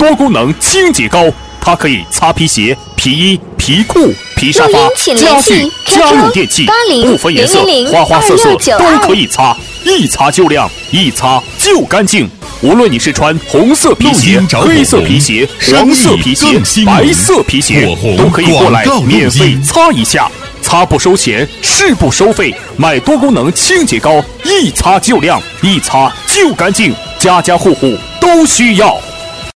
多功能清洁膏，它可以擦皮鞋、皮衣、皮裤、皮沙发、家具、家用电器，不分颜色，花花色色都可以擦，一擦就亮，一擦就干净。无论你是穿红色皮鞋、黑色皮鞋、黄色皮鞋、白色皮鞋，都可以过来免费擦一下。擦不收钱，是不收费，买多功能清洁膏，一擦就亮，一擦就干净，家家户户都需要。